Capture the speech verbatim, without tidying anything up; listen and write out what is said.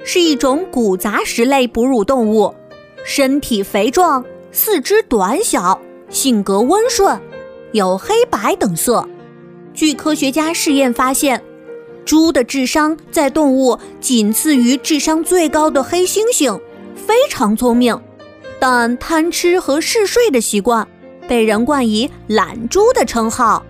是一种骨杂食类哺乳动物，身体肥壮，四肢短小，性格温顺，有黑白等色。据科学家试验发现，猪的智商在动物仅次于智商最高的黑猩猩，非常聪明，但贪吃和嗜睡的习惯被人冠以懒猪的称号。